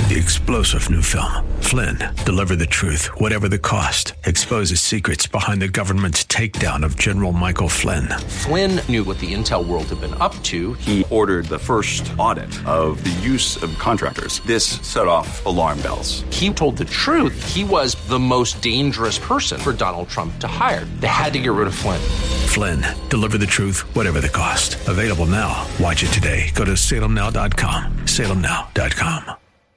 The explosive new film, Flynn, deliver the truth, whatever the cost, exposes secrets behind the government's takedown of General Michael Flynn. Flynn knew what the intel world had been up to. He ordered the first audit of the use of contractors. This set off alarm bells. He told the truth. He was the most dangerous person for Donald Trump to hire. They had to get rid of Flynn. Flynn, deliver the truth, whatever the cost. Available now. Watch it today. Go to salemnow.com. salemnow.com.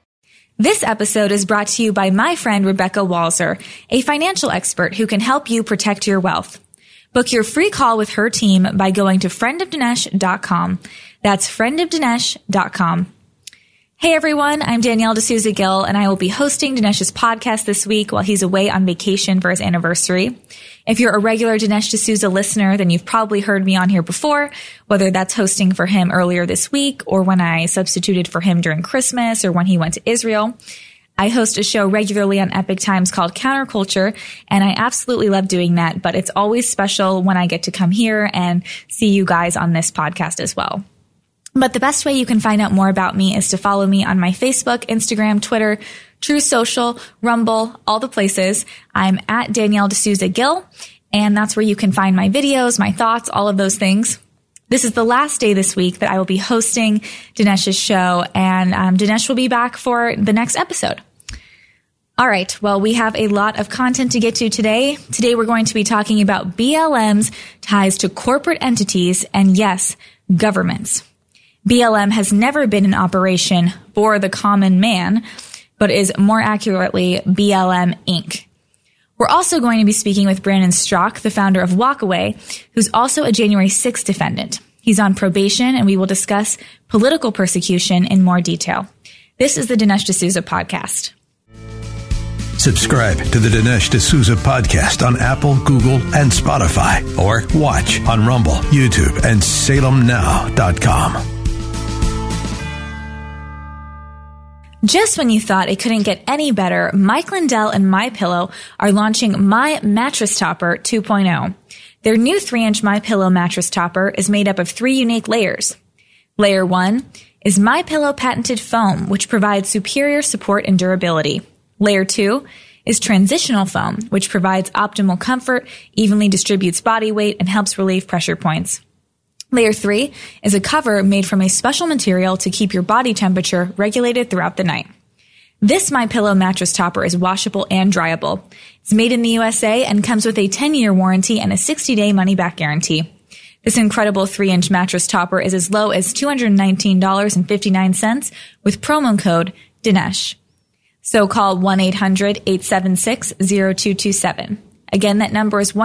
This episode is brought to you by my friend Rebecca Walzer, a financial expert who can help you protect your wealth. Book your free call with her team by going to friendofdinesh.com. That's friendofdinesh.com. Hey everyone, I'm Danielle D'Souza Gill, and I will be hosting Dinesh's podcast this week while he's away on vacation for his anniversary. If you're a regular Dinesh D'Souza listener, then you've probably heard me on here before, whether that's hosting for him earlier this week or when I substituted for him during Christmas or when he went to Israel. I host a show regularly on Epic Times called Counterculture, and I absolutely love doing that, but it's always special when I get to come here and see you guys on this podcast as well. But the best way you can find out more about me is to follow me on my Facebook, Instagram, Twitter, True Social, Rumble, all the places. I'm at Danielle D'Souza Gill, and that's where you can find my videos, my thoughts, all of those things. This is the last day this week that I will be hosting Dinesh's show, and Dinesh will be back for the next episode. All right, well, we have a lot of content to get to today. Today we're going to be talking about BLM's ties to corporate entities and, yes, governments. BLM has never been in operation for the common man, but is more accurately BLM Inc. We're also going to be speaking with Brandon Straka, the founder of Walkaway, who's also a January 6th defendant. He's on probation, and we will discuss political persecution in more detail. This is the Dinesh D'Souza Podcast. Subscribe to the Dinesh D'Souza Podcast on Apple, Google, and Spotify, or watch on Rumble, YouTube, and salemnow.com. Just when you thought it couldn't get any better, Mike Lindell and MyPillow are launching My Mattress Topper 2.0. Their new 3-inch MyPillow mattress topper is made up of 3 unique layers. Layer 1 is MyPillow patented foam, which provides superior support and durability. Layer 2 is transitional foam, which provides optimal comfort, evenly distributes body weight, and helps relieve pressure points. Layer 3 is a cover made from a special material to keep your body temperature regulated throughout the night. This MyPillow mattress topper is washable and dryable. It's made in the USA and comes with a 10-year warranty and a 60-day money-back guarantee. This incredible 3-inch mattress topper is as low as $219.59 with promo code Dinesh. So call 1-800-876-0227. Again, that number is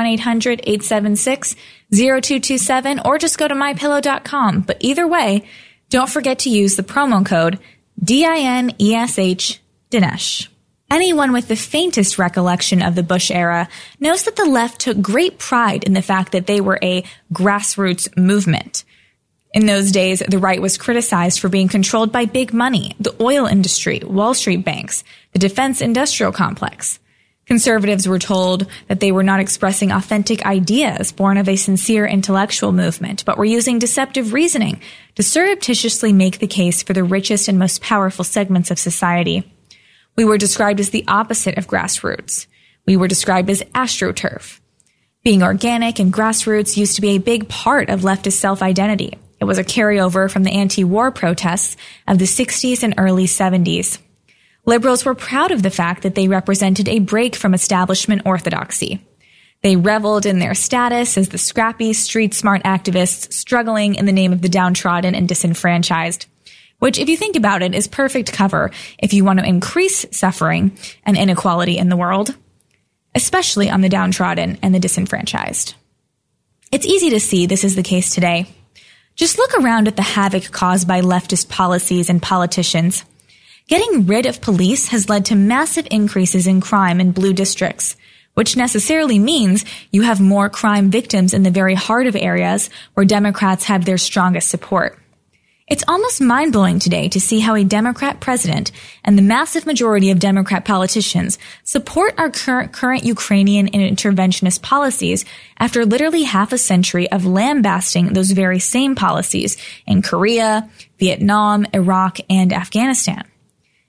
1-800-876-0227, or just go to mypillow.com. But either way, don't forget to use the promo code DINESH, Dinesh. Anyone with the faintest recollection of the Bush era knows that the left took great pride in the fact that they were a grassroots movement. In those days, the right was criticized for being controlled by big money, the oil industry, Wall Street banks, the defense industrial complex. Conservatives were told that they were not expressing authentic ideas born of a sincere intellectual movement, but were using deceptive reasoning to surreptitiously make the case for the richest and most powerful segments of society. We were described as the opposite of grassroots. We were described as astroturf. Being organic and grassroots used to be a big part of leftist self-identity. It was a carryover from the anti-war protests of the 60s and early 70s. Liberals were proud of the fact that they represented a break from establishment orthodoxy. They reveled in their status as the scrappy, street-smart activists struggling in the name of the downtrodden and disenfranchised, which, if you think about it, is perfect cover if you want to increase suffering and inequality in the world, especially on the downtrodden and the disenfranchised. It's easy to see this is the case today. Just look around at the havoc caused by leftist policies and politicians. Getting rid of police has led to massive increases in crime in blue districts, which necessarily means you have more crime victims in the very heart of areas where Democrats have their strongest support. It's almost mind-blowing today to see how a Democrat president and the massive majority of Democrat politicians support our current Ukrainian and interventionist policies after literally half a century of lambasting those very same policies in Korea, Vietnam, Iraq, and Afghanistan.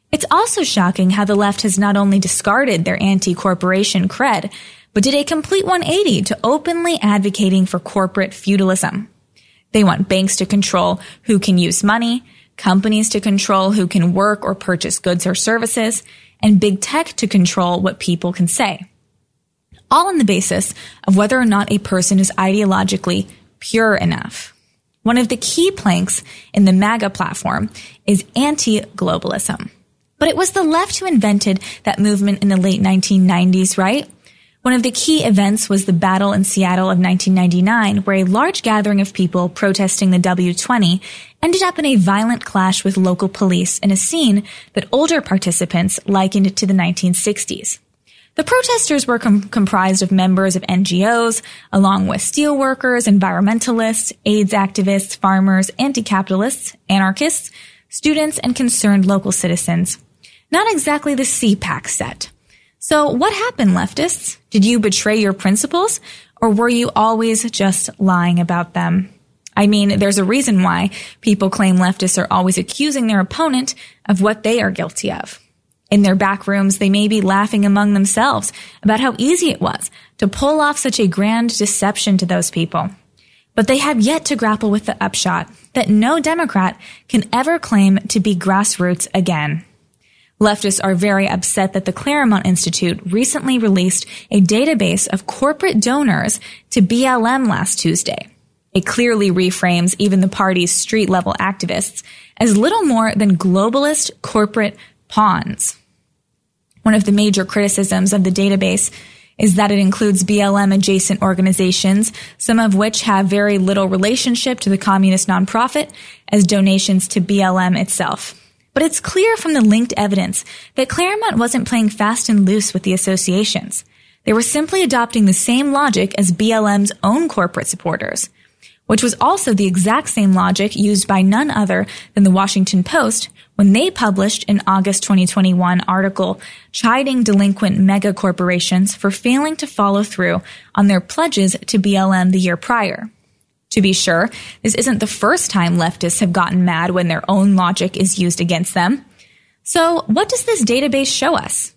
It's also shocking how the left has not only discarded their anti-corporation cred, but did a complete 180 to openly advocating for corporate feudalism. They want banks to control who can use money, companies to control who can work or purchase goods or services, and big tech to control what people can say. All on the basis of whether or not a person is ideologically pure enough. One of the key planks in the MAGA platform is anti-globalism. But it was the left who invented that movement in the late 1990s, right? One of the key events was the battle in Seattle of 1999, where a large gathering of people protesting the W-20 ended up in a violent clash with local police in a scene that older participants likened to the 1960s. The protesters were comprised of members of NGOs, along with steelworkers, environmentalists, AIDS activists, farmers, anti-capitalists, anarchists, students, and concerned local citizens. Not exactly the CPAC set. So what happened, leftists? Did you betray your principles, or were you always just lying about them? I mean, there's a reason why people claim leftists are always accusing their opponent of what they are guilty of. In their back rooms, they may be laughing among themselves about how easy it was to pull off such a grand deception to those people. But they have yet to grapple with the upshot that no Democrat can ever claim to be grassroots again. Leftists are very upset that the Claremont Institute recently released a database of corporate donors to BLM last Tuesday. It clearly reframes even the party's street-level activists as little more than globalist corporate pawns. One of the major criticisms of the database is that it includes BLM-adjacent organizations, some of which have very little relationship to the communist nonprofit, as donations to BLM itself. But it's clear from the linked evidence that Claremont wasn't playing fast and loose with the associations. They were simply adopting the same logic as BLM's own corporate supporters, which was also the exact same logic used by none other than the Washington Post when they published an August 2021 article chiding delinquent mega corporations for failing to follow through on their pledges to BLM the year prior. To be sure, this isn't the first time leftists have gotten mad when their own logic is used against them. So what does this database show us?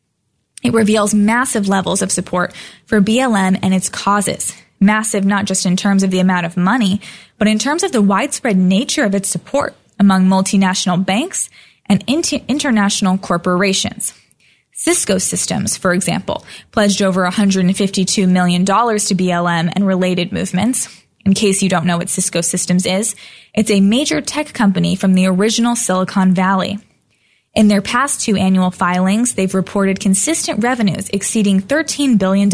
It reveals massive levels of support for BLM and its causes. Massive not just in terms of the amount of money, but in terms of the widespread nature of its support among multinational banks and international corporations. Cisco Systems, for example, pledged over $152 million to BLM and related movements. In case you don't know what Cisco Systems is, it's a major tech company from the original Silicon Valley. In their past 2 annual filings, they've reported consistent revenues exceeding $13 billion.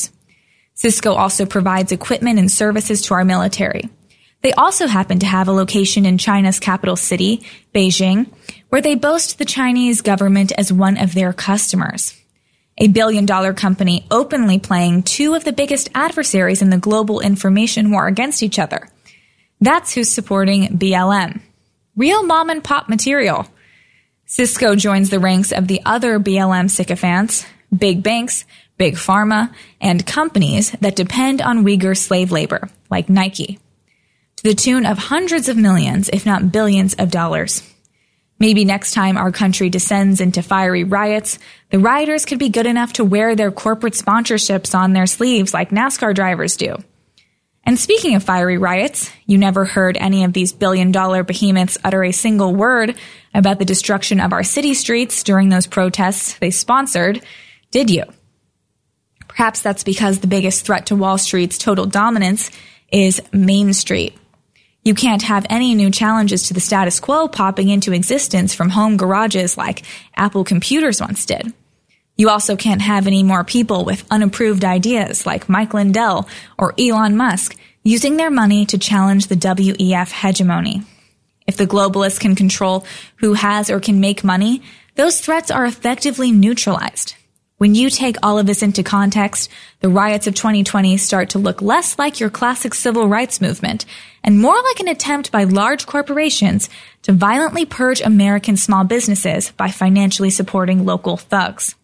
Cisco also provides equipment and services to our military. They also happen to have a location in China's capital city, Beijing, where they boast the Chinese government as one of their customers. A billion-dollar company openly playing 2 of the biggest adversaries in the global information war against each other. That's who's supporting BLM. Real mom-and-pop material. Cisco joins the ranks of the other BLM sycophants, big banks, big pharma, and companies that depend on Uyghur slave labor, like Nike, to the tune of hundreds of millions, if not billions of dollars. Maybe next time our country descends into fiery riots, the rioters could be good enough to wear their corporate sponsorships on their sleeves like NASCAR drivers do. And speaking of fiery riots, you never heard any of these billion-dollar behemoths utter a single word about the destruction of our city streets during those protests they sponsored, did you? Perhaps that's because the biggest threat to Wall Street's total dominance is Main Street. You can't have any new challenges to the status quo popping into existence from home garages like Apple computers once did. You also can't have any more people with unapproved ideas like Mike Lindell or Elon Musk using their money to challenge the WEF hegemony. If the globalists can control who has or can make money, those threats are effectively neutralized. When you take all of this into context, the riots of 2020 start to look less like your classic civil rights movement and more like an attempt by large corporations to violently purge American small businesses by financially supporting local thugs.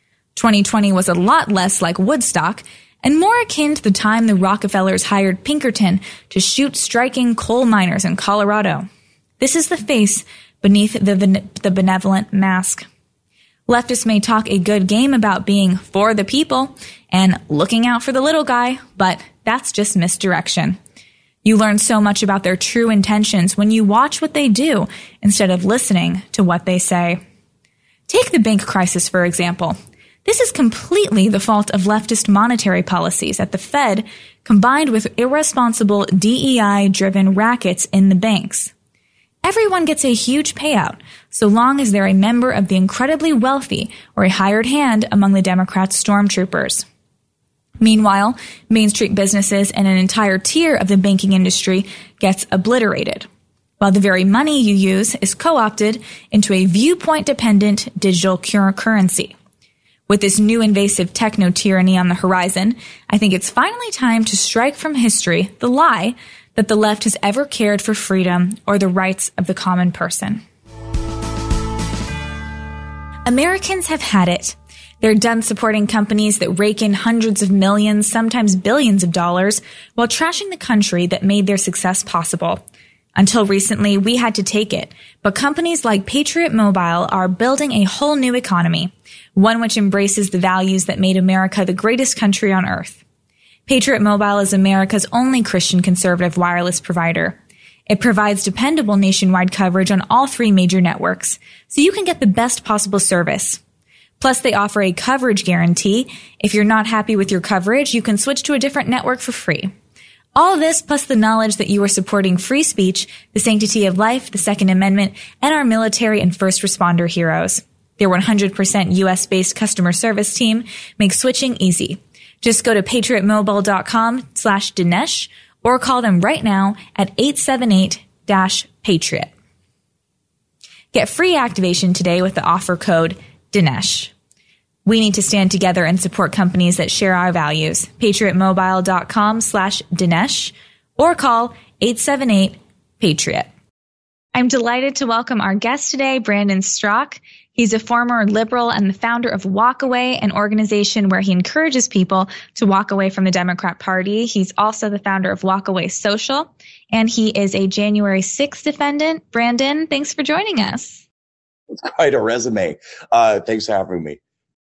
2020 was a lot less like Woodstock and more akin to the time the Rockefellers hired Pinkerton to shoot striking coal miners in Colorado. This is the face beneath the benevolent mask. Leftists may talk a good game about being for the people and looking out for the little guy, but that's just misdirection. You learn so much about their true intentions when you watch what they do instead of listening to what they say. Take the bank crisis, for example. This is completely the fault of leftist monetary policies at the Fed, combined with irresponsible DEI-driven rackets in the banks. Everyone gets a huge payout, so long as they're a member of the incredibly wealthy or a hired hand among the Democrats' stormtroopers. Meanwhile, Main Street businesses and an entire tier of the banking industry gets obliterated, while the very money you use is co-opted into a viewpoint-dependent digital currency. With this new invasive techno-tyranny on the horizon, I think it's finally time to strike from history the lie that the left has ever cared for freedom or the rights of the common person. Americans have had it. They're done supporting companies that rake in hundreds of millions, sometimes billions of dollars, while trashing the country that made their success possible. Until recently, we had to take it, but companies like Patriot Mobile are building a whole new economy, one which embraces the values that made America the greatest country on earth. Patriot Mobile is America's only Christian conservative wireless provider. It provides dependable nationwide coverage on all 3 major networks, so you can get the best possible service. Plus, they offer a coverage guarantee. If you're not happy with your coverage, you can switch to a different network for free. All of this, plus the knowledge that you are supporting free speech, the sanctity of life, the Second Amendment, and our military and first responder heroes. Their 100% U.S.-based customer service team makes switching easy. Just go to patriotmobile.com/Dinesh or call them right now at 878-PATRIOT. Get free activation today with the offer code Dinesh. We need to stand together and support companies that share our values. patriotmobile.com/Dinesh or call 878-PATRIOT. I'm delighted to welcome our guest today, Brandon Straka. He's a former liberal and the founder of Walkaway, an organization where he encourages people to walk away from the Democrat Party. He's also the founder of Walkaway Social, and he is a January 6th defendant. Brandon, thanks for joining us. It's quite a resume. Thanks for having me.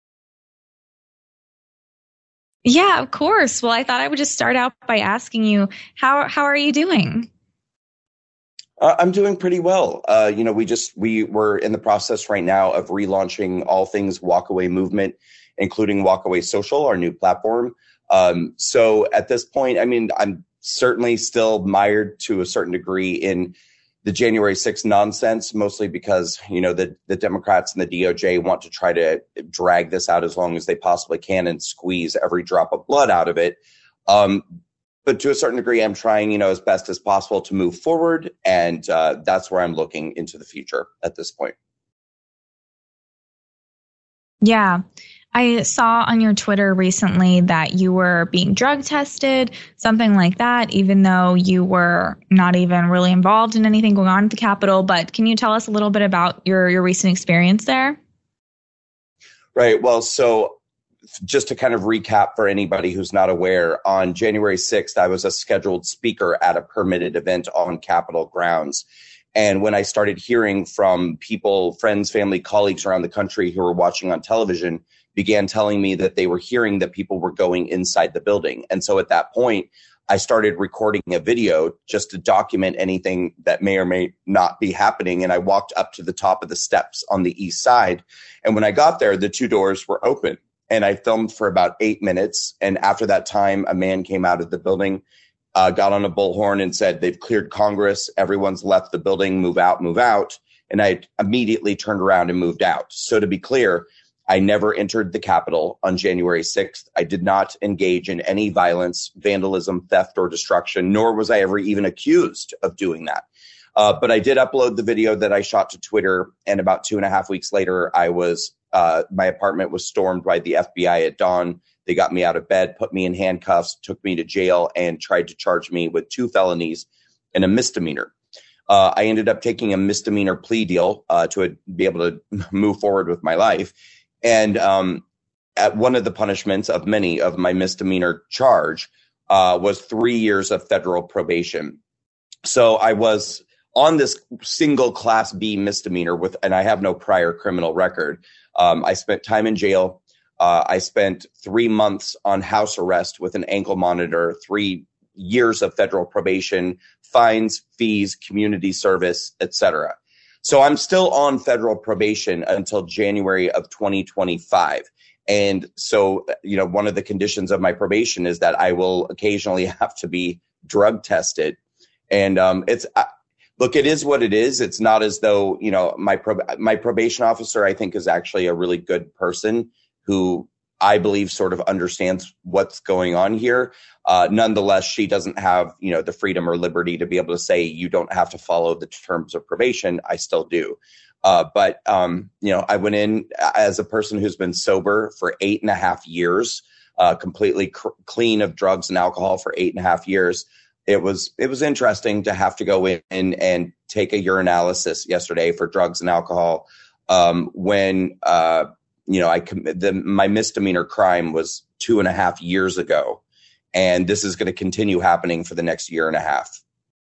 Yeah, of course. Well, I thought I would just start out by asking you, how are you doing? I'm doing pretty well. We were in the process right now of relaunching all things Walkaway Movement, including Walkaway Social, our new platform. So at this point, I mean, I'm certainly still mired to a certain degree in the January 6th nonsense, mostly because, the Democrats and the DOJ want to try to drag this out as long as they possibly can and squeeze every drop of blood out of it. But to a certain degree, I'm trying, as best as possible to move forward. And that's where I'm looking into the future at this point. Yeah. I saw on your Twitter recently that you were being drug tested, something like that, even though you were not even really involved in anything going on at the Capitol. But can you tell us a little bit about your recent experience there? Right. Well, so just to kind of recap for anybody who's not aware, on January 6th, I was a scheduled speaker at a permitted event on Capitol grounds. And when I started hearing from people, friends, family, colleagues around the country who were watching on television, began telling me that they were hearing that people were going inside the building. And so at that point, I started recording a video just to document anything that may or may not be happening. And I walked up to the top of the steps on the east side. And when I got there, the 2 doors were open. And I filmed for about 8 minutes. And after that time, a man came out of the building, got on a bullhorn and said, "They've cleared Congress. Everyone's left the building. Move out, move out." And I immediately turned around and moved out. So to be clear, I never entered the Capitol on January 6th. I did not engage in any violence, vandalism, theft, or destruction, nor was I ever even accused of doing that. But I did upload the video that I shot to Twitter. And about 2.5 weeks later, my apartment was stormed by the FBI at dawn. They got me out of bed, put me in handcuffs, took me to jail, and tried to charge me with 2 felonies and a misdemeanor. I ended up taking a misdemeanor plea deal to be able to move forward with my life. And at one of the punishments of many of my misdemeanor charge was 3 years of federal probation. So I was on this single Class B misdemeanor and I have no prior criminal record. I spent time in jail. I spent 3 months on house arrest with an ankle monitor, 3 years of federal probation, fines, fees, community service, etc. So I'm still on federal probation until January of 2025. And so, one of the conditions of my probation is that I will occasionally have to be drug tested. And look, it is what it is. It's not as though, my probation officer, I think, is actually a really good person who I believe sort of understands what's going on here. Nonetheless, she doesn't have, the freedom or liberty to be able to say you don't have to follow the terms of probation. I still do. But I went in as a person who's been sober for 8.5 years, completely clean of drugs and alcohol for 8.5 years. It was interesting to have to go in and take a urinalysis yesterday for drugs and alcohol when my misdemeanor crime was 2.5 years ago, and this is going to continue happening for the next 1.5 years.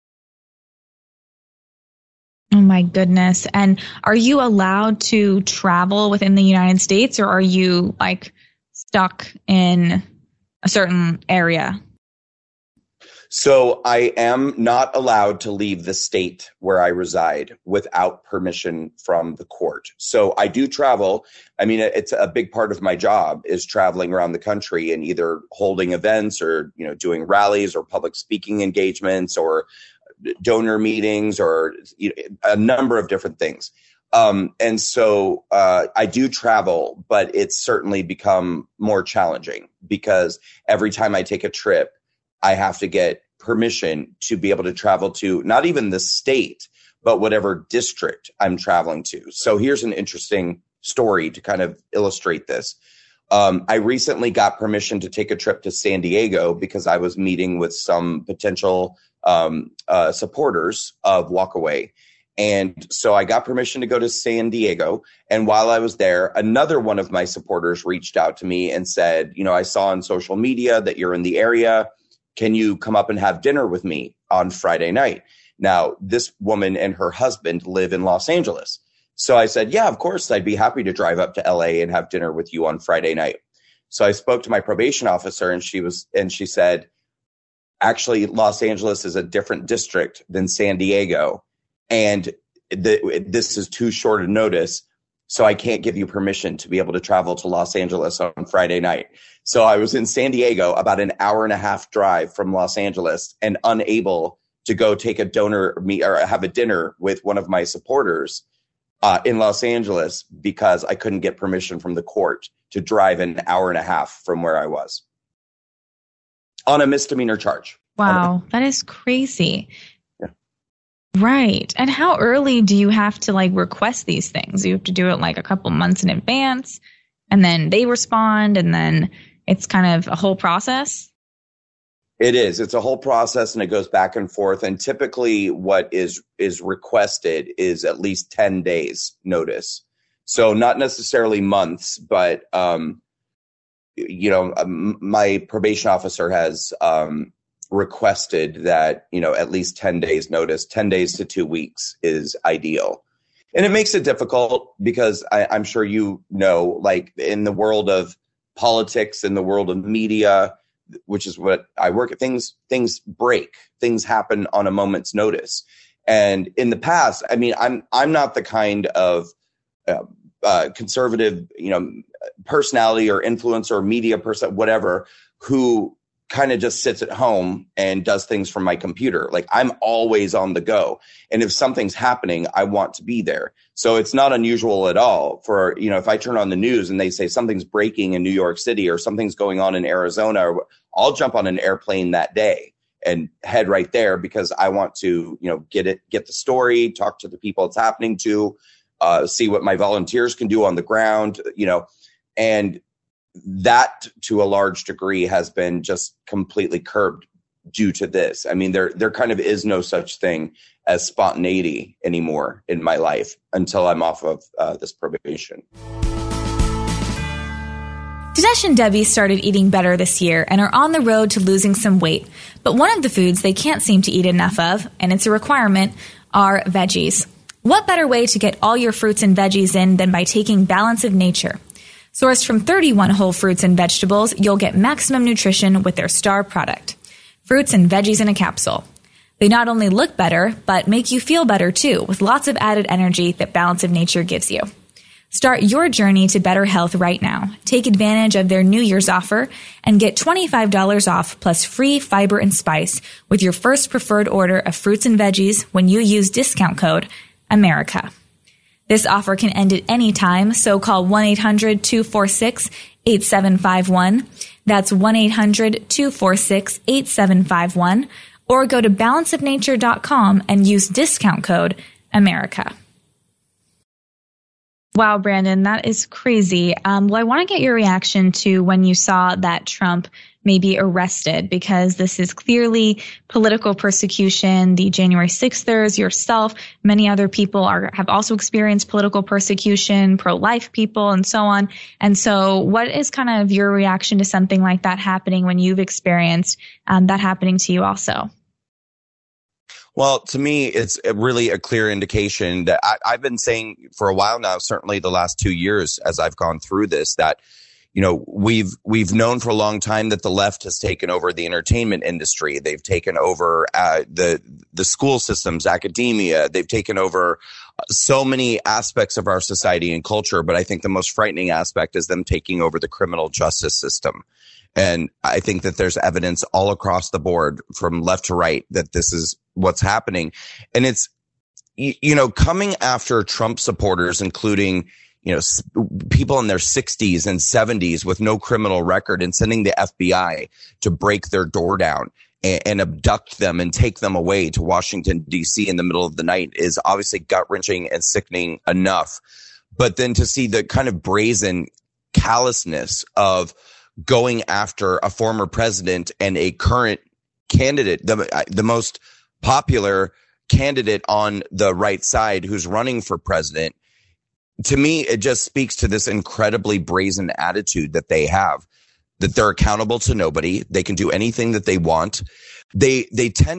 Oh my goodness. And are you allowed to travel within the United States, or are you stuck in a certain area? So I am not allowed to leave the state where I reside without permission from the court. So I do travel. I mean, it's a big part of my job is traveling around the country and either holding events or, doing rallies or public speaking engagements or donor meetings or a number of different things. And so I do travel, but it's certainly become more challenging because every time I take a trip, I have to get permission to be able to travel to not even the state, but whatever district I'm traveling to. So here's an interesting story to kind of illustrate this. I recently got permission to take a trip to San Diego because I was meeting with some potential supporters of Walkaway. And so I got permission to go to San Diego. And while I was there, another one of my supporters reached out to me and said, I saw on social media that you're in the area. Can you come up and have dinner with me on Friday night? Now, this woman and her husband live in Los Angeles. So I said, yeah, of course, I'd be happy to drive up to LA and have dinner with you on Friday night. So I spoke to my probation officer and she said, actually, Los Angeles is a different district than San Diego. And this is too short a notice. So I can't give you permission to be able to travel to Los Angeles on Friday night. So I was in San Diego, about an 1.5-hour drive from Los Angeles, and unable to go take a have a dinner with one of my supporters in Los Angeles because I couldn't get permission from the court to drive an 1.5 hours from where I was on a misdemeanor charge. Wow, that is crazy. Right. And how early do you have to request these things? You have to do it a couple months in advance, and then they respond, and then it's kind of a whole process? It is. It's a whole process, and it goes back and forth. And typically what is requested is at least 10 days notice. So not necessarily months, but, my probation officer has requested that, at least 10 days notice, 10 days to 2 weeks is ideal. And it makes it difficult because I'm sure in the world of politics, in the world of media, which is what I work at, things break, things happen on a moment's notice. And in the past, I mean, I'm not the kind of conservative, personality or influencer or media person, whatever, who kind of just sits at home and does things from my computer. I'm always on the go. And if something's happening, I want to be there. So it's not unusual at all for, if I turn on the news and they say something's breaking in New York City or something's going on in Arizona, I'll jump on an airplane that day and head right there because I want to, get the story, talk to the people it's happening to, see what my volunteers can do on the ground, and that to a large degree has been just completely curbed due to this. I mean, there kind of is no such thing as spontaneity anymore in my life until I'm off of this probation. Dinesh and Debbie started eating better this year and are on the road to losing some weight. But one of the foods they can't seem to eat enough of, and it's a requirement, are veggies. What better way to get all your fruits and veggies in than by taking Balance of Nature? Sourced from 31 whole fruits and vegetables, you'll get maximum nutrition with their star product. Fruits and veggies in a capsule. They not only look better, but make you feel better too, with lots of added energy that Balance of Nature gives you. Start your journey to better health right now. Take advantage of their New Year's offer and get $25 off plus free fiber and spice with your first preferred order of fruits and veggies when you use discount code AMERICA. This offer can end at any time, so call 1-800-246-8751. That's 1-800-246-8751, or go to balanceofnature.com and use discount code AMERICA. Wow, Brandon, that is crazy. Well, I want to get your reaction to when you saw that Trump may be arrested, because this is clearly political persecution. The January 6thers, yourself, many other people have also experienced political persecution, pro-life people, and so on. And so what is kind of your reaction to something like that happening when you've experienced that happening to you also? Well, to me, it's really a clear indication that I've been saying for a while now, certainly the last 2 years as I've gone through this, that, you know, we've known for a long time that the left has taken over the entertainment industry. They've taken over the school systems, academia. They've taken over so many aspects of our society and culture. But I think the most frightening aspect is them taking over the criminal justice system. And I think that there's evidence all across the board from left to right that this is what's happening. And it's, you know, coming after Trump supporters, including, you know, people in their 60s and 70s with no criminal record, and sending the FBI to break their door down and abduct them and take them away to Washington, D.C. in the middle of the night is obviously gut-wrenching and sickening enough. But then to see the kind of brazen callousness of going after a former president and a current candidate, the most popular candidate on the right side who's running for president, to me, it just speaks to this incredibly brazen attitude that they have, that they're accountable to nobody. They can do anything that they want. They tend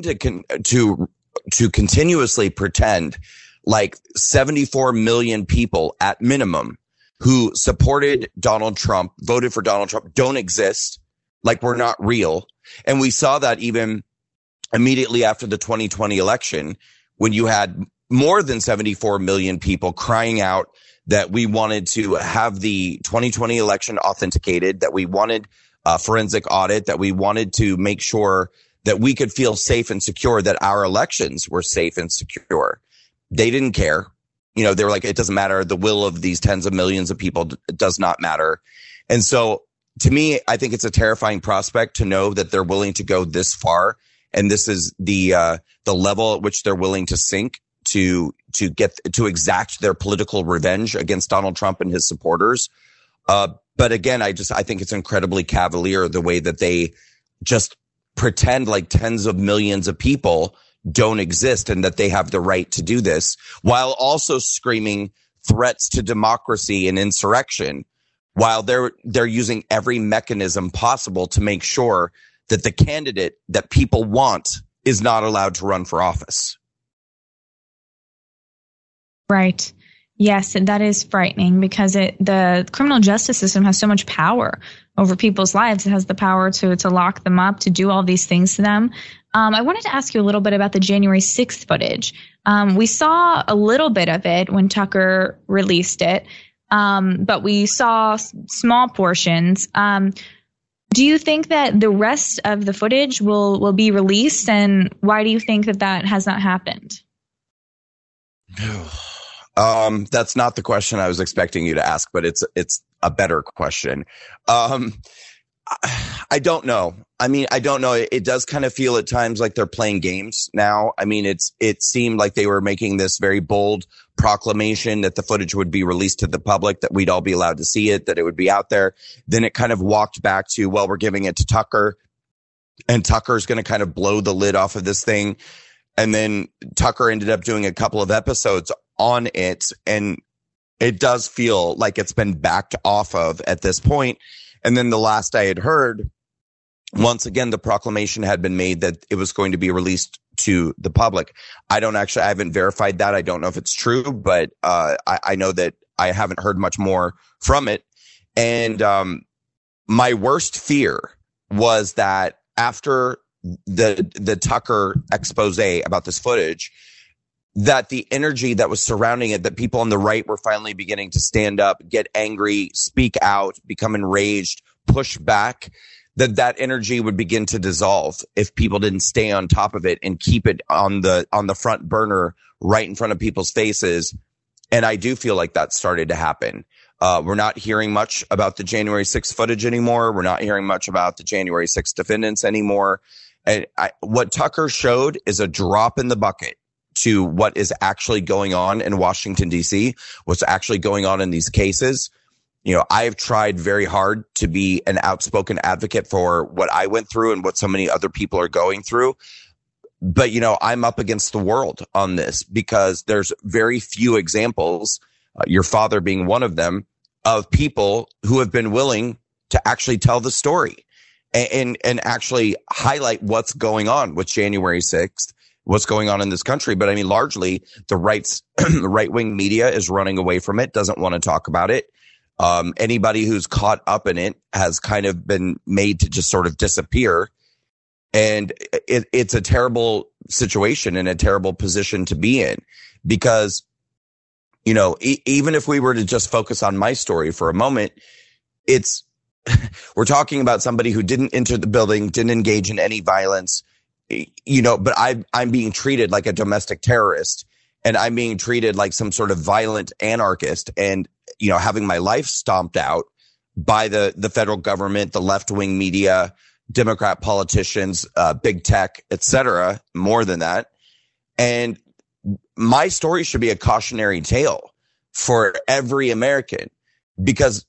to continuously pretend like 74 million people at minimum who supported Donald Trump, voted for Donald Trump, don't exist, like we're not real. And we saw that even immediately after the 2020 election, when you had more than 74 million people crying out that we wanted to have the 2020 election authenticated, that we wanted a forensic audit, that we wanted to make sure that we could feel safe and secure, that our elections were safe and secure. They didn't care. You know, they were like, it doesn't matter. The will of these tens of millions of people does not matter. And so to me, I think it's a terrifying prospect to know that they're willing to go this far. And this is the level at which they're willing to sink to exact their political revenge against Donald Trump and his supporters. But again, I think it's incredibly cavalier the way that they just pretend like tens of millions of people don't exist and that they have the right to do this, while also screaming threats to democracy and insurrection, while they're using every mechanism possible to make sure that the candidate that people want is not allowed to run for office. Right. Yes, and that is frightening, because the criminal justice system has so much power over people's lives. It has the power to lock them up, to do all these things to them. I wanted to ask you a little bit about the January 6th footage. We saw a little bit of it when Tucker released it, but we saw small portions. Do you think that the rest of the footage will be released, and why do you think that has not happened? That's not the question I was expecting you to ask, but it's a better question. I don't know. I mean, I don't know. It does kind of feel at times like they're playing games now. I mean, it seemed like they were making this very bold proclamation that the footage would be released to the public, that we'd all be allowed to see it, that it would be out there. Then it kind of walked back to, well, we're giving it to Tucker, and Tucker's going to kind of blow the lid off of this thing. And then Tucker ended up doing a couple of episodes on it, and it does feel like it's been backed off of at this point. And then the last I had heard, once again, the proclamation had been made that it was going to be released to the public. I haven't verified that. I don't know if it's true, but I know that I haven't heard much more from it. And my worst fear was that after the Tucker expose about this footage, that the energy that was surrounding it, that people on the right were finally beginning to stand up, get angry, speak out, become enraged, push back, that energy would begin to dissolve if people didn't stay on top of it and keep it on the front burner right in front of people's faces. And I do feel like that started to happen. We're not hearing much about the January 6th footage anymore. We're not hearing much about the January 6th defendants anymore. And what Tucker showed is a drop in the bucket to what is actually going on in Washington, D.C., what's actually going on in these cases. You know, I've tried very hard to be an outspoken advocate for what I went through and what so many other people are going through. But, you know, I'm up against the world on this because there's very few examples, your father being one of them, of people who have been willing to actually tell the story and actually highlight what's going on with January 6th, what's going on in this country. But I mean, largely the right-wing media is running away from it, doesn't want to talk about it. Anybody who's caught up in it has kind of been made to just sort of disappear. And it's a terrible situation and a terrible position to be in because, you know, even if we were to just focus on my story for a moment, we're talking about somebody who didn't enter the building, didn't engage in any violence, you know, but I'm being treated like a domestic terrorist and I'm being treated like some sort of violent anarchist and, you know, having my life stomped out by the federal government, the left-wing media, Democrat politicians, big tech, etc. More than that. And my story should be a cautionary tale for every American because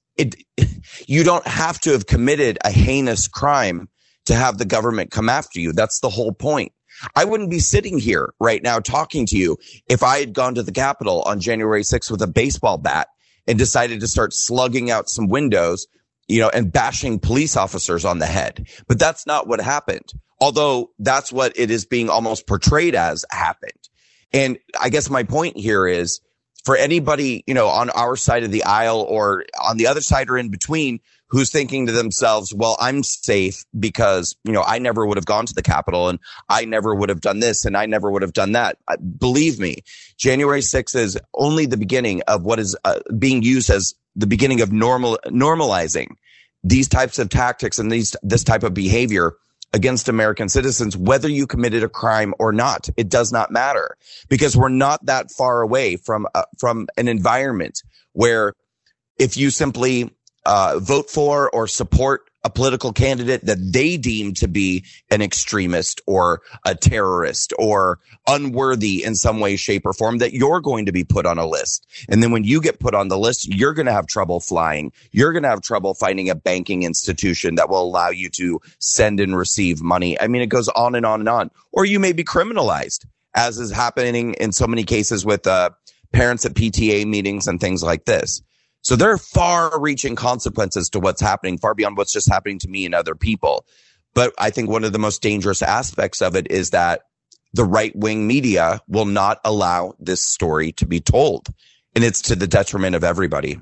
you don't have to have committed a heinous crime to have the government come after you. That's the whole point. I wouldn't be sitting here right now talking to you if I had gone to the Capitol on January 6th with a baseball bat and decided to start slugging out some windows, you know, and bashing police officers on the head. But that's not what happened, although that's what it is being almost portrayed as happened. And I guess my point here is for anybody, you know, on our side of the aisle or on the other side or in between who's thinking to themselves, well, I'm safe because, you know, I never would have gone to the Capitol and I never would have done this and I never would have done that. Believe me, January 6th is only the beginning of what is being used as the beginning of normalizing these types of tactics and this type of behavior against American citizens, whether you committed a crime or not. It does not matter because we're not that far away from an environment where if you simply vote for or support a political candidate that they deem to be an extremist or a terrorist or unworthy in some way, shape, or form, that you're going to be put on a list. And then when you get put on the list, you're going to have trouble flying. You're going to have trouble finding a banking institution that will allow you to send and receive money. I mean, it goes on and on and on. Or you may be criminalized, as is happening in so many cases with parents at PTA meetings and things like this. So there are far-reaching consequences to what's happening, far beyond what's just happening to me and other people. But I think one of the most dangerous aspects of it is that the right-wing media will not allow this story to be told. And it's to the detriment of everybody.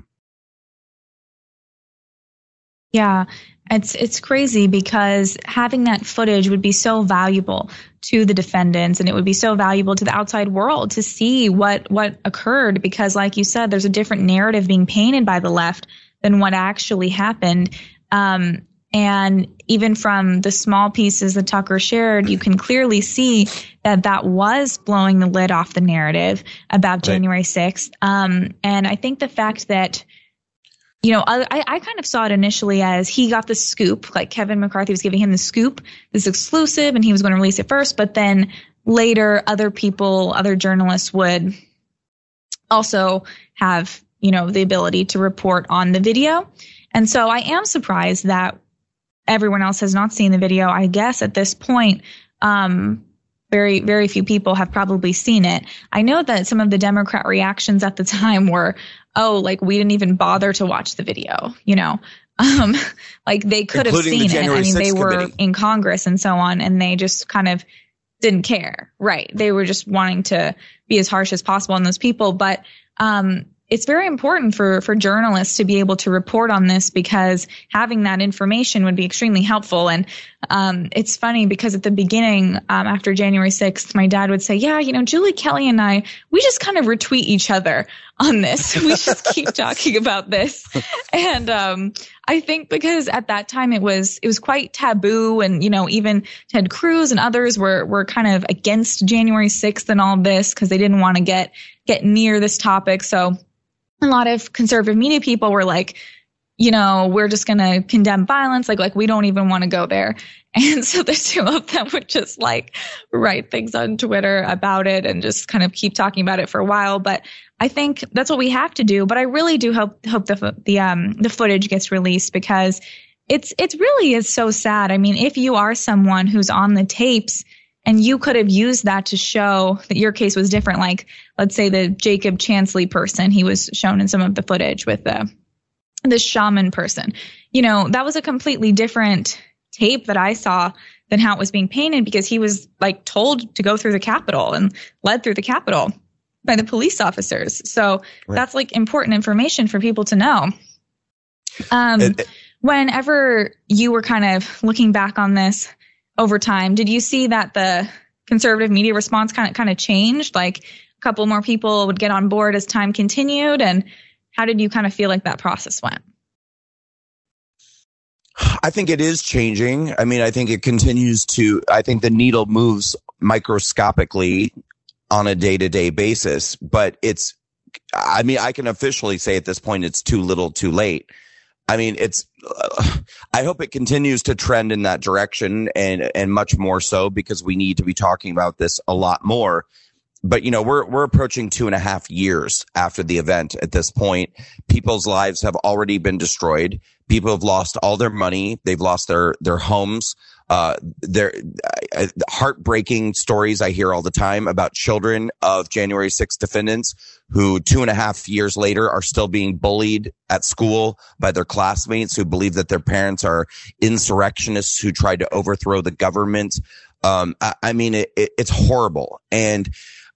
Yeah, it's crazy because having that footage would be so valuable to the defendants and it would be so valuable to the outside world to see what occurred because, like you said, there's a different narrative being painted by the left than what actually happened. And even from the small pieces that Tucker shared, you can clearly see that was blowing the lid off the narrative about January 6th. And I think the fact that, you know, I kind of saw it initially as he got the scoop, like Kevin McCarthy was giving him the scoop, this exclusive, and he was going to release it first. But then later, other journalists would also have, you know, the ability to report on the video. And so I am surprised that everyone else has not seen the video. I guess at this point, very, very few people have probably seen it. I know that some of the Democrat reactions at the time were, oh, like we didn't even bother to watch the video, you know, like they could have seen it. I mean, they were in Congress and so on, and they just kind of didn't care. Right. They were just wanting to be as harsh as possible on those people. But it's very important for journalists to be able to report on this, because having that information would be extremely helpful. And it's funny because at the beginning, after January 6th, my dad would say, yeah, Julie Kelly and I, we just kind of retweet each other on this. We just keep talking about this. And I think because at that time it was quite taboo, and, even Ted Cruz and others were kind of against January 6th and all this because they didn't want to get near this topic. So a lot of conservative media people were like, we're just going to condemn violence. Like we don't even want to go there. And so the two of them would just write things on Twitter about it and just kind of keep talking about it for a while. But I think that's what we have to do. But I really do hope the footage gets released, because it really is so sad. I mean, if you are someone who's on the tapes and you could have used that to show that your case was different, like let's say the Jacob Chansley person, he was shown in some of the footage with the shaman person. That was a completely different tape that I saw than how it was being painted, because he was told to go through the Capitol and led through the Capitol by the police officers. So right. That's important information for people to know. Whenever you were kind of looking back on this over time, did you see that the conservative media response kind of changed? Like a couple more people would get on board as time continued? And how did you kind of feel like that process went? I think it is changing. I mean, I think it continues to, I think the needle moves microscopically on a day-to-day basis, but I can officially say at this point, it's too little too late. I mean, I hope it continues to trend in that direction, and much more so, because we need to be talking about this a lot more. But, we're approaching 2.5 years after the event at this point. People's lives have already been destroyed. People have lost all their money. They've lost their homes. Their heartbreaking stories I hear all the time about children of January 6th defendants who 2.5 years later are still being bullied at school by their classmates who believe that their parents are insurrectionists who tried to overthrow the government. I mean, it's horrible. And,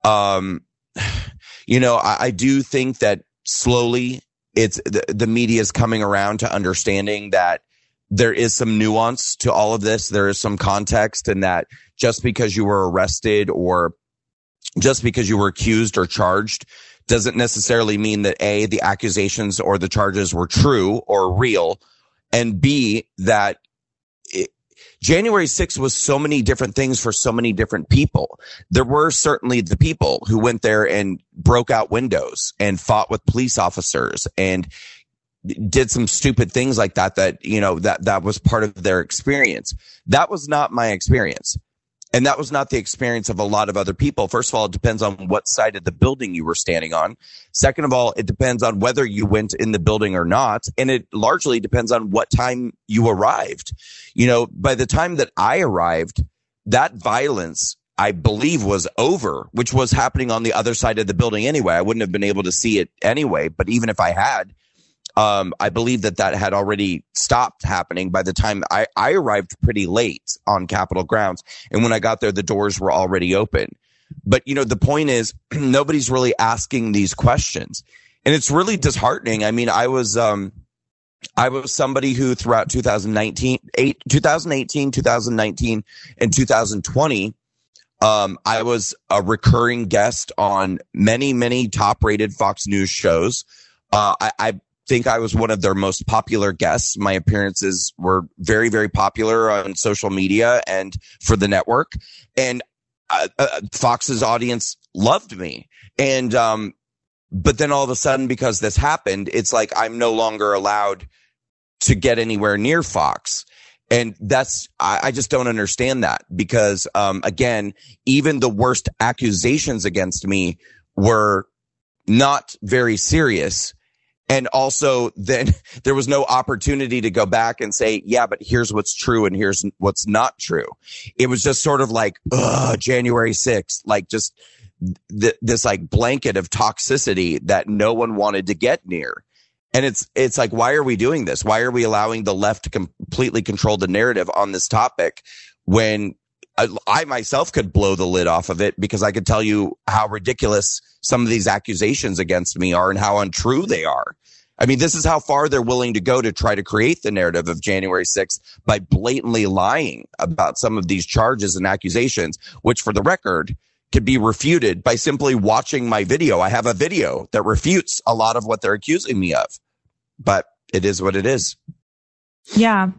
I do think that slowly the media is coming around to understanding that there is some nuance to all of this. There is some context, and that just because you were arrested or just because you were accused or charged doesn't necessarily mean that A, the accusations or the charges were true or real, and B, that January 6th was so many different things for so many different people. There were certainly the people who went there and broke out windows and fought with police officers and did some stupid things like that was part of their experience. That was not my experience. And that was not the experience of a lot of other people. First of all, it depends on what side of the building you were standing on. Second of all, it depends on whether you went in the building or not. And it largely depends on what time you arrived. By the time that I arrived, that violence, I believe, was over, which was happening on the other side of the building anyway. I wouldn't have been able to see it anyway. But even if I had, I believe that had already stopped happening by the time I arrived pretty late on Capitol grounds. And when I got there, the doors were already open. But, the point is, nobody's really asking these questions. And it's really disheartening. I mean, I was somebody who throughout 2018, 2019, and 2020, I was a recurring guest on many, many top-rated Fox News shows. I think I was one of their most popular guests. My appearances were very, very popular on social media and for the network. And Fox's audience loved me. And but then all of a sudden, because this happened, it's like I'm no longer allowed to get anywhere near Fox. And I just don't understand that, because, again, even the worst accusations against me were not very serious. And also then there was no opportunity to go back and say, yeah, but here's what's true and here's what's not true. It was just sort of like, January 6th, like just this like blanket of toxicity that no one wanted to get near. And it's like, why are we doing this? Why are we allowing the left to completely control the narrative on this topic when I myself could blow the lid off of it because I could tell you how ridiculous some of these accusations against me are and how untrue they are. I mean, this is how far they're willing to go to try to create the narrative of January 6th by blatantly lying about some of these charges and accusations, which for the record can be refuted by simply watching my video. I have a video that refutes a lot of what they're accusing me of, but it is what it is. Yeah.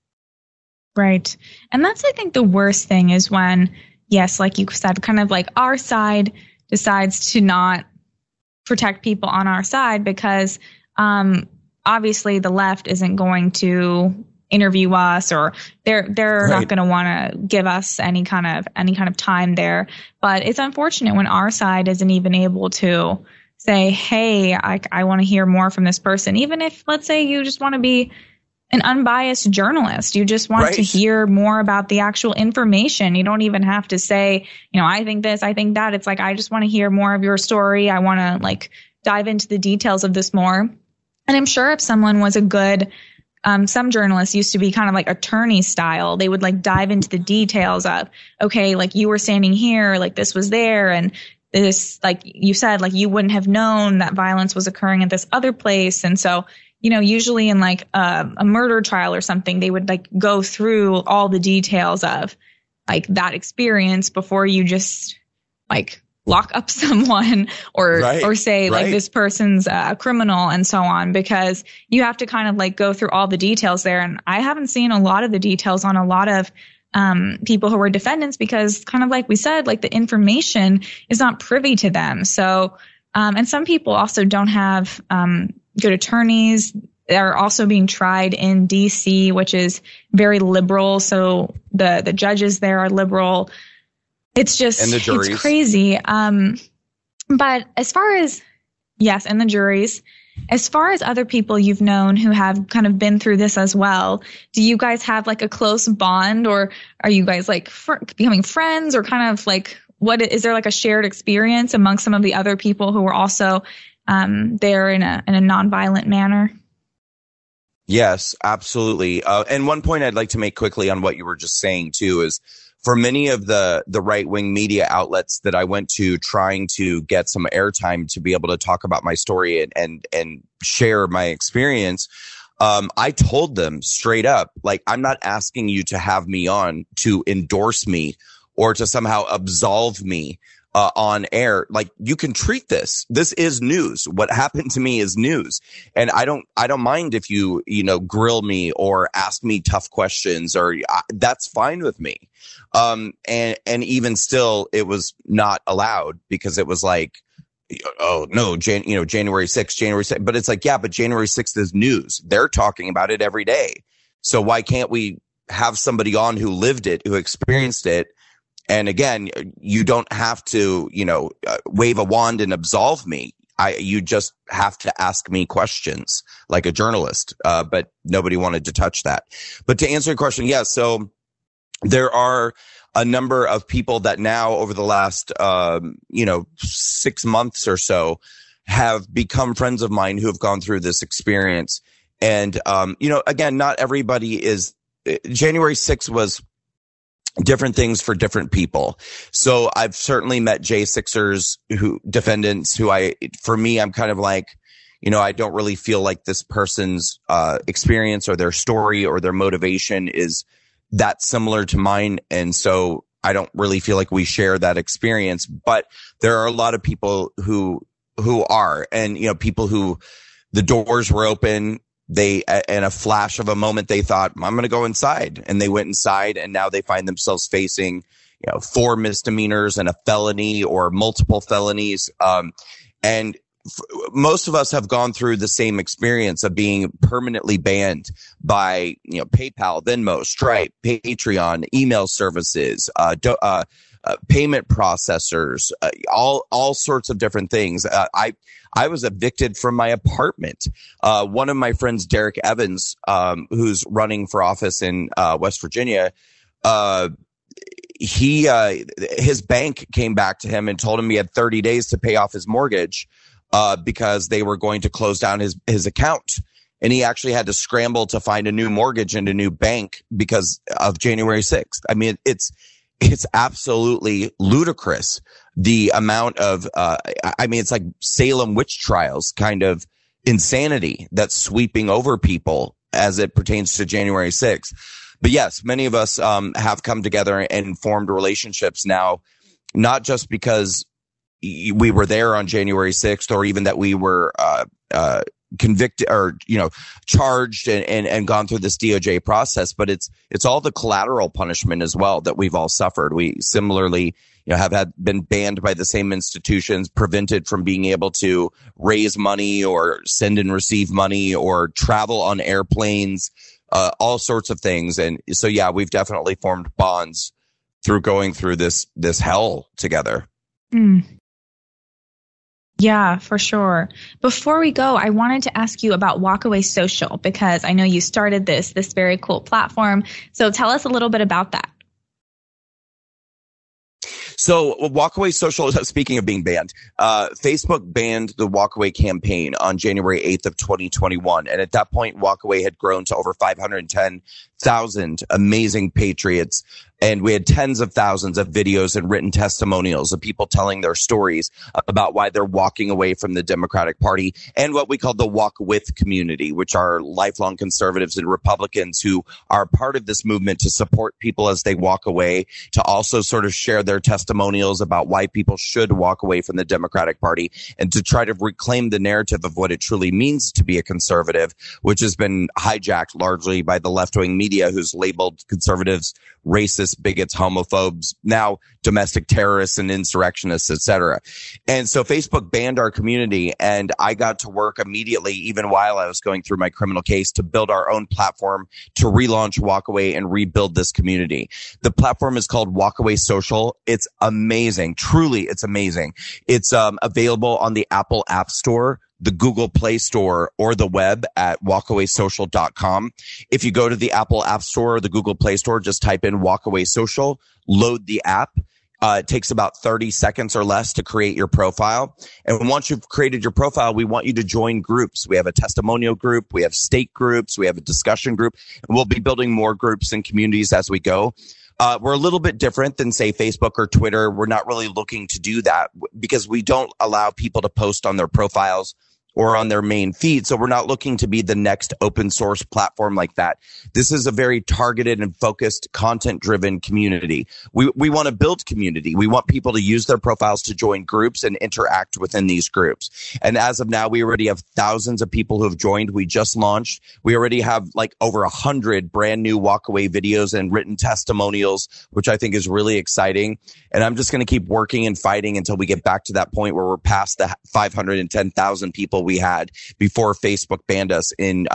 Right. And that's, I think, the worst thing is when, yes, like you said, kind of like our side decides to not protect people on our side because obviously the left isn't going to interview us, or they're right. Not going to want to give us any kind of time there. But it's unfortunate when our side isn't even able to say, hey, I want to hear more from this person. Even if, let's say, you just want to be an unbiased journalist, you just want to hear more about the actual information. You don't even have to say, I think this, I think that. It's like, I just want to hear more of your story. I want to like dive into the details of this more. And I'm sure if someone was a good, some journalists used to be kind of like attorney style. They would like dive into the details of, okay, like you were standing here, like this was there. And this, like you said, like you wouldn't have known that violence was occurring at this other place. And so, usually in like a murder trial or something, they would like go through all the details of like that experience before you just like lock up someone or say like this person's a criminal and so on, because you have to kind of like go through all the details there. And I haven't seen a lot of the details on a lot of people who are defendants because kind of like we said, like the information is not privy to them. So, and some people also don't have good attorneys. They're also being tried in DC, which is very liberal. So the judges there are liberal. It's just, and the juries. It's crazy. But as far as, yes, and the juries, as far as other people you've known who have kind of been through this as well, do you guys have like a close bond, or are you guys like becoming friends, or kind of like, what is there like a shared experience among some of the other people who were also there in a nonviolent manner? Yes, absolutely. And one point I'd like to make quickly on what you were just saying too is for many of the right-wing media outlets that I went to trying to get some airtime to be able to talk about my story and share my experience, I told them straight up, like, I'm not asking you to have me on to endorse me or to somehow absolve me on air. Like, you can treat this. This is news. What happened to me is news. And I don't mind if you grill me or ask me tough questions, or that's fine with me. And even still, it was not allowed because it was like, oh no, January 6th, but it's like, yeah, but January 6th is news. They're talking about it every day. So why can't we have somebody on who lived it, who experienced it? And again, you don't have to, wave a wand and absolve me. You just have to ask me questions like a journalist. But nobody wanted to touch that. But to answer your question, yeah. So there are a number of people that now over the last, 6 months or so have become friends of mine who have gone through this experience. And, again, not everybody is. January 6th was different things for different people. So I've certainly met J6ers defendants who I'm kind of like, I don't really feel like this person's experience or their story or their motivation is that similar to mine. And so I don't really feel like we share that experience. But there are a lot of people who are, and, people who the doors were open. They, in a flash of a moment, they thought, I'm going to go inside. And they went inside, and now they find themselves facing, 4 misdemeanors and a felony or multiple felonies. And most of us have gone through the same experience of being permanently banned by, PayPal, Venmo, Stripe, Patreon, email services, payment processors, all sorts of different things. I was evicted from my apartment. One of my friends, Derek Evans, who's running for office in West Virginia, his bank came back to him and told him he had 30 days to pay off his mortgage because they were going to close down his account. And he actually had to scramble to find a new mortgage and a new bank because of January 6th. I mean, it's absolutely ludicrous. The amount of, it's like Salem witch trials kind of insanity that's sweeping over people as it pertains to January 6th. But yes, many of us have come together and formed relationships now, not just because we were there on January 6th or even that we were convicted or, charged and gone through this DOJ process, but it's all the collateral punishment as well that we've all suffered. We similarly, have been banned by the same institutions, prevented from being able to raise money or send and receive money or travel on airplanes, all sorts of things. And so, yeah, we've definitely formed bonds through going through this hell together. Mm. Yeah, for sure. Before we go, I wanted to ask you about Walkaway Social, because I know you started this very cool platform. So tell us a little bit about that. So Walkaway Social, speaking of being banned, Facebook banned the Walkaway campaign on January 8th of 2021. And at that point, Walkaway had grown to over 510,000 amazing patriots. And we had tens of thousands of videos and written testimonials of people telling their stories about why they're walking away from the Democratic Party, and what we call the Walk With community, which are lifelong conservatives and Republicans who are part of this movement to support people as they walk away, to also sort of share their testimonials about why people should walk away from the Democratic Party, and to try to reclaim the narrative of what it truly means to be a conservative, which has been hijacked largely by the left-wing media, who's labeled conservatives racist, bigots, homophobes, now domestic terrorists and insurrectionists, etc. And so Facebook banned our community, and I got to work immediately, even while I was going through my criminal case, to build our own platform to relaunch Walkaway and rebuild this community. The platform is called Walkaway Social. It's amazing. Truly, it's amazing. It's available on the Apple App Store, the Google Play Store, or the web at walkawaysocial.com. If you go to the Apple App Store or the Google Play Store, just type in Walkaway Social, load the app. It takes about 30 seconds or less to create your profile. And once you've created your profile, we want you to join groups. We have a testimonial group. We have state groups. We have a discussion group. And we'll be building more groups and communities as we go. We're a little bit different than, say, Facebook or Twitter. We're not really looking to do that because we don't allow people to post on their profiles or on their main feed. So we're not looking to be the next open source platform like that. This is a very targeted and focused, content-driven community. We want to build community. We want people to use their profiles to join groups and interact within these groups. And as of now, we already have thousands of people who have joined. We just launched. We already have like over 100 brand new Walkaway videos and written testimonials, which I think is really exciting. And I'm just going to keep working and fighting until we get back to that point where we're past the 510,000 people we had before Facebook banned us in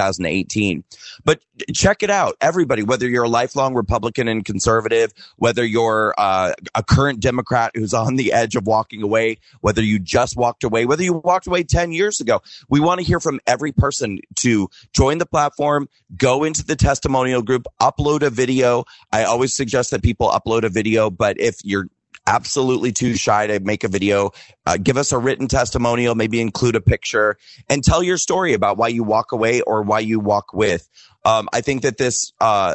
2018. But check it out, everybody, whether you're a lifelong Republican and conservative, whether you're a current Democrat who's on the edge of walking away, whether you just walked away, whether you walked away 10 years ago. We want to hear from every person to join the platform, go into the testimonial group, upload a video. I always suggest that people upload a video, but if you're absolutely too shy to make a video, give us a written testimonial, maybe include a picture, and tell your story about why you walk away or why you walk with. I think that this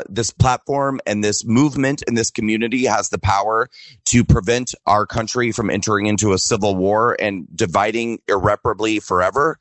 platform and this movement and this community has the power to prevent our country from entering into a civil war and dividing irreparably forever.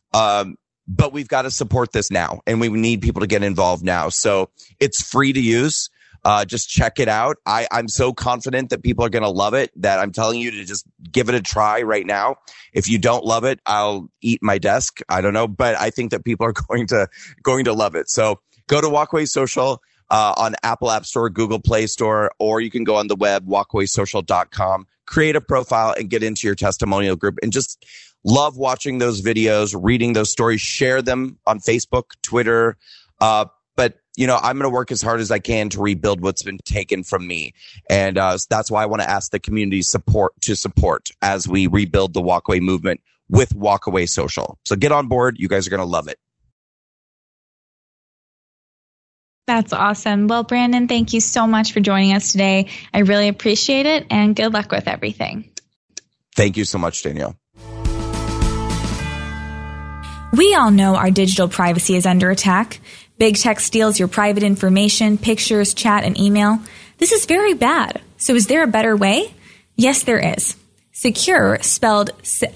But we've got to support this now, and we need people to get involved now. So it's free to use. Just check it out. I'm so confident that people are going to love it that I'm telling you to just give it a try right now. If you don't love it, I'll eat my desk. I don't know, but I think that people are going to love it. So go to Walkaway Social on Apple App Store, Google Play Store, or you can go on the web, walkawaysocial.com, create a profile and get into your testimonial group, and just love watching those videos, reading those stories, share them on Facebook, Twitter, but, I'm going to work as hard as I can to rebuild what's been taken from me. And that's why I want to ask the community support as we rebuild the Walkaway movement with Walkaway Social. So get on board. You guys are going to love it. That's awesome. Well, Brandon, thank you so much for joining us today. I really appreciate it, and good luck with everything. Thank you so much, Danielle. We all know our digital privacy is under attack. Big tech steals your private information, pictures, chat, and email. This is very bad. So is there a better way? Yes, there is. Secure, spelled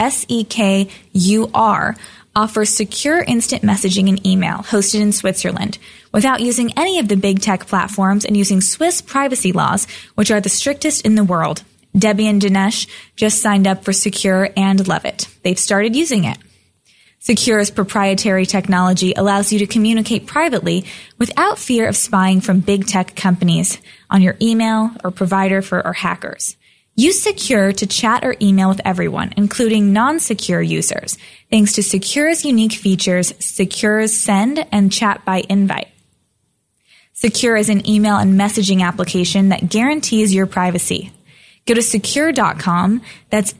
S-E-K-U-R, offers secure instant messaging and email hosted in Switzerland without using any of the big tech platforms and using Swiss privacy laws, which are the strictest in the world. Debbie and Dinesh just signed up for Secure and love it. They've started using it. Secure's proprietary technology allows you to communicate privately without fear of spying from big tech companies on your email or provider or hackers. Use Secure to chat or email with everyone, including non-secure users, thanks to Secure's unique features, Secure's Send and Chat by Invite. Secure is an email and messaging application that guarantees your privacy. Go to secure.com, that's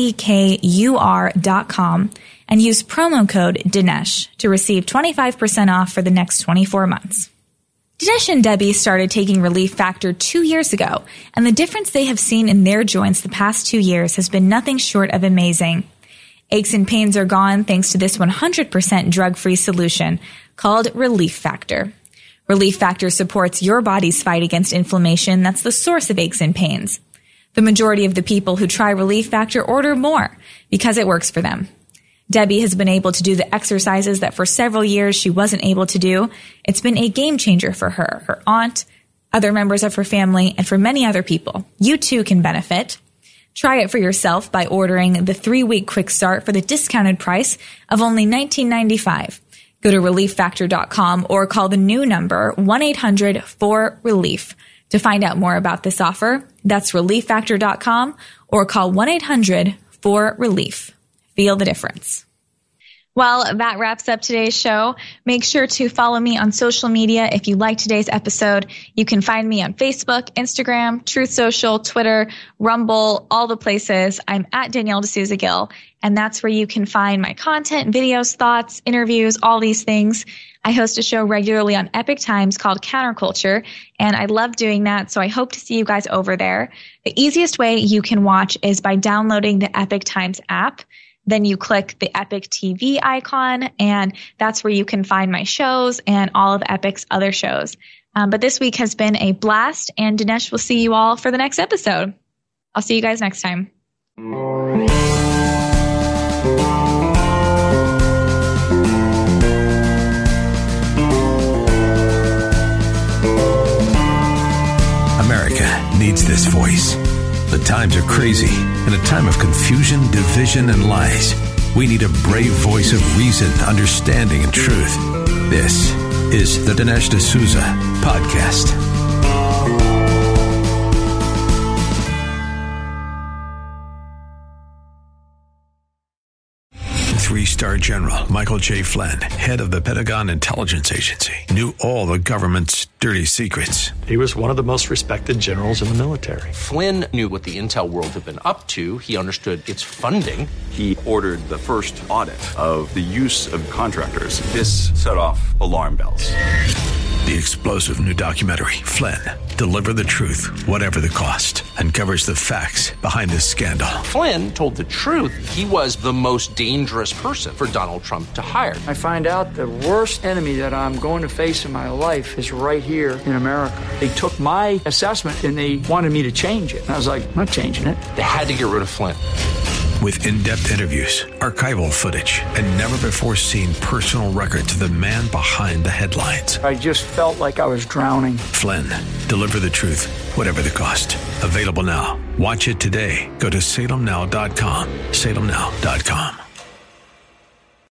SEKUR.com, and use promo code Dinesh to receive 25% off for the next 24 months. Dinesh and Debbie started taking Relief Factor 2 years ago, and the difference they have seen in their joints the past 2 years has been nothing short of amazing. Aches and pains are gone thanks to this 100% drug-free solution called Relief Factor. Relief Factor supports your body's fight against inflammation that's the source of aches and pains. The majority of the people who try Relief Factor order more because it works for them. Debbie has been able to do the exercises that for several years she wasn't able to do. It's been a game changer for her, her aunt, other members of her family, and for many other people. You too can benefit. Try it for yourself by ordering the 3-week quick start for the discounted price of only $19.95. Go to ReliefFactor.com or call the new number 1-800-4RELIEF to find out more about this offer. That's ReliefFactor.com or call 1-800-4RELIEF. Feel the difference. Well, that wraps up today's show. Make sure to follow me on social media if you like today's episode. You can find me on Facebook, Instagram, Truth Social, Twitter, Rumble, all the places. I'm at Danielle D'Souza Gill, and that's where you can find my content, videos, thoughts, interviews, all these things. I host a show regularly on Epic Times called Counterculture, and I love doing that, so I hope to see you guys over there. The easiest way you can watch is by downloading the Epic Times app. Then you click the Epic TV icon, and that's where you can find my shows and all of Epic's other shows. But this week has been a blast, and Dinesh will see you all for the next episode. I'll see you guys next time. America needs this voice. The times are crazy. In a time of confusion, division, and lies, we need a brave voice of reason, understanding, and truth. This is the Dinesh D'Souza Podcast. 3-star General Michael J. Flynn, head of the Pentagon Intelligence Agency, knew all the government's dirty secrets. He was one of the most respected generals in the military. Flynn knew what the intel world had been up to. He understood its funding. He ordered the first audit of the use of contractors. This set off alarm bells. The explosive new documentary, Flynn, Deliver the Truth, Whatever the Cost, uncovers the facts behind this scandal. Flynn told the truth. He was the most dangerous person for Donald Trump to hire. I find out the worst enemy that I'm going to face in my life is right here in America. They took my assessment and they wanted me to change it. And I was like, I'm not changing it. They had to get rid of Flynn. With in-depth interviews, archival footage, and never-before-seen personal records of the man behind the headlines. I just felt like I was drowning. Flynn, Deliver the Truth, Whatever the Cost. Available now. Watch it today. Go to salemnow.com. salemnow.com.